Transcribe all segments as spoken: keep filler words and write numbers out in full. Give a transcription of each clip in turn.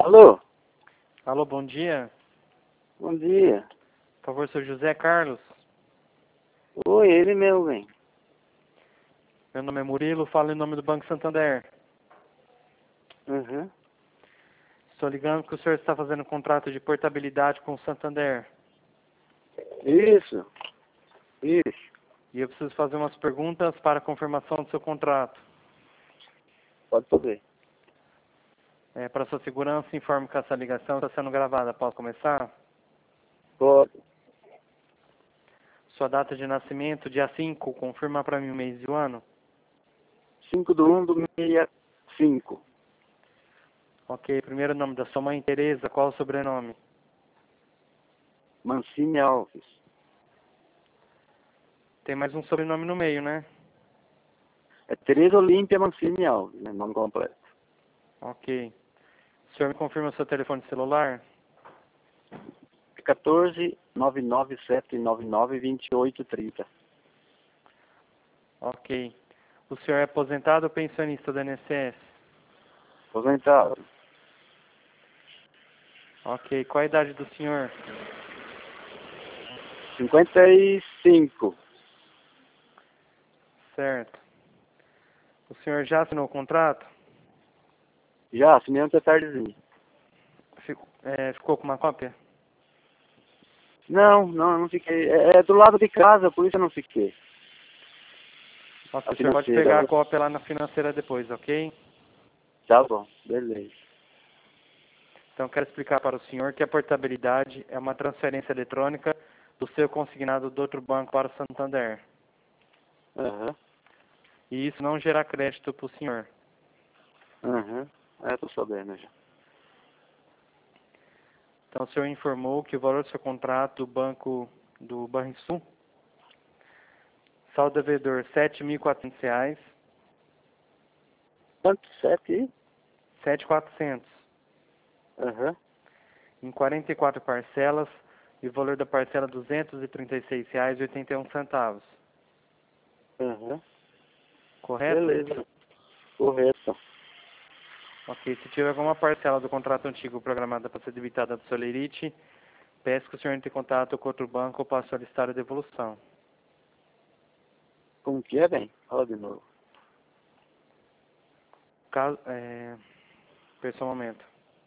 Alô? Alô, bom dia. Bom dia. Por favor, seu José Carlos. Oi, ele meu, bem. Meu nome é Murilo, falo em nome do Banco Santander. Uhum. Estou ligando que o senhor está fazendo um contrato de portabilidade com o Santander. Isso. Isso. E eu preciso fazer umas perguntas para a confirmação do seu contrato. Pode fazer. É, para sua segurança, informe que essa ligação está sendo gravada. Posso começar? Pode. Sua data de nascimento, dia cinco, confirma para mim o mês e o ano. cinco do um do sessenta e cinco. Ok, primeiro nome da sua mãe, Tereza, qual o sobrenome? Mancini Alves. Tem mais um sobrenome no meio, né? É Tereza Olímpia Mancini Alves, né? Nome completo. Ok. O senhor me confirma seu telefone celular? quatorze, nove nove sete nove nove, vinte e oito, trinta. Ok. O senhor é aposentado ou pensionista do I N S S? Aposentado. Ok. Qual a idade do senhor? cinquenta e cinco. Certo. O senhor já assinou o contrato? Já, assinei ontem à tardezinha. Fico- é, ficou com uma cópia? Não, não, eu não fiquei. É, é do lado de casa, por isso eu não fiquei. Ok, A o senhor pode financeira pegar a lá. cópia lá na financeira depois, ok? Tá bom, beleza. Então, quero explicar para o senhor que a portabilidade é uma transferência eletrônica do seu consignado do outro banco para o Santander. Aham, E isso não gera crédito para o senhor. aham. É, tô sabendo já. Então, o senhor informou que o valor do seu contrato do banco do Banrisul, saldo devedor sete mil e quatrocentos reais, Quanto? Sete? sete mil e quatrocentos, Aham, em quarenta e quatro parcelas, e o valor da parcela duzentos e trinta e seis reais e oitenta e um centavos. aham. Correto? Beleza. Correto. Ok. Se tiver alguma parcela do contrato antigo programada para ser debitada do Solerite, peço que o senhor entre em contato com outro banco para solicitar a devolução. Como que é, bem? Fala de novo. Caso, é... Espera só um momento.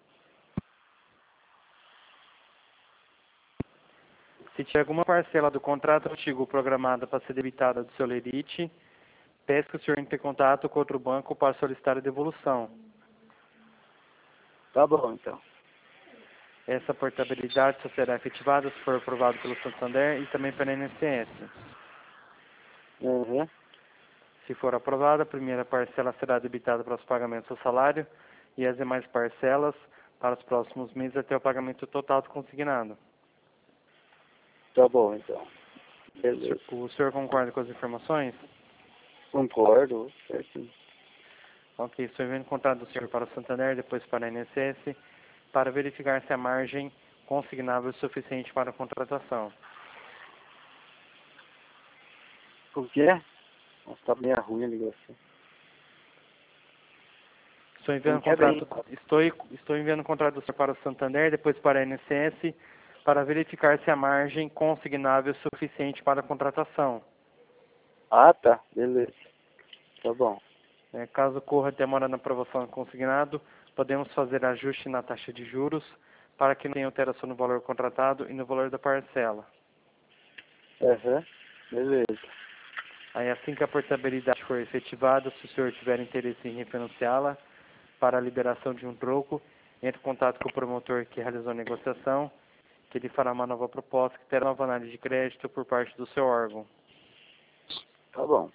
Se tiver alguma parcela do contrato antigo programada para ser debitada do Solerite, peço que o senhor entre em contato com outro banco para solicitar a devolução. Tá bom, então. Essa portabilidade só será efetivada se for aprovado pelo Santander e também pela I N S S. Aham. Se for aprovada, a primeira parcela será debitada para os pagamentos do salário e as demais parcelas para os próximos meses até o pagamento total do consignado. Tá bom, então. O senhor, Beleza. o senhor concorda com as informações? Concordo. Certo. Ok, estou enviando o contrato do senhor para o Santander, depois para a I N S S, para verificar se a margem consignável é suficiente para a contratação. Como que é? Nossa, tá meio ruim a ligação. Estou Como enviando o que é, bem? contrato, estou, estou enviando o contrato do senhor para o Santander, depois para a I N S S, para verificar se a margem consignável é suficiente para a contratação. Ah, tá. Beleza. Tá bom. É, caso ocorra demora na aprovação do consignado, podemos fazer ajuste na taxa de juros para que não tenha alteração no valor contratado e no valor da parcela. Aham. Beleza. Aí, assim que a portabilidade for efetivada, se o senhor tiver interesse em refinanciá-la para a liberação de um troco, entre em contato com o promotor que realizou a negociação, que ele fará uma nova proposta que terá nova análise de crédito por parte do seu órgão. Tá bom.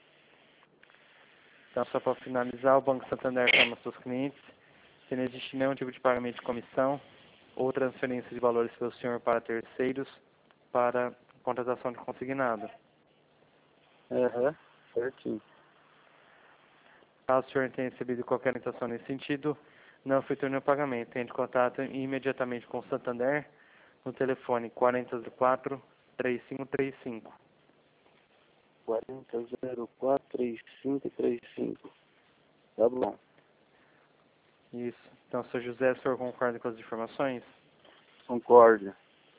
Então, só para finalizar, o Banco Santander informa aos seus clientes que não existe nenhum tipo de pagamento de comissão ou transferência de valores pelo senhor para terceiros para contratação de consignado. Aham. Certinho. Caso o senhor tenha recebido qualquer orientação nesse sentido, não efetue o pagamento. Entre em contato imediatamente com o Santander no telefone quatro zero quatro, três cinco três cinco. quarenta, zero quatro, três cinco três cinco. Tá bom. Isso. Então, senhor José, o senhor concorda com as informações? Concordo.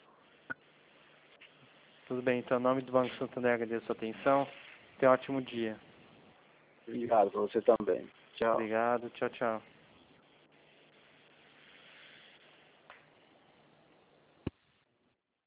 Tudo bem, então, em nome do Banco Santander, agradeço a sua atenção. Tenha um ótimo dia. Obrigado, pra você também. Tchau. Obrigado, tchau, tchau.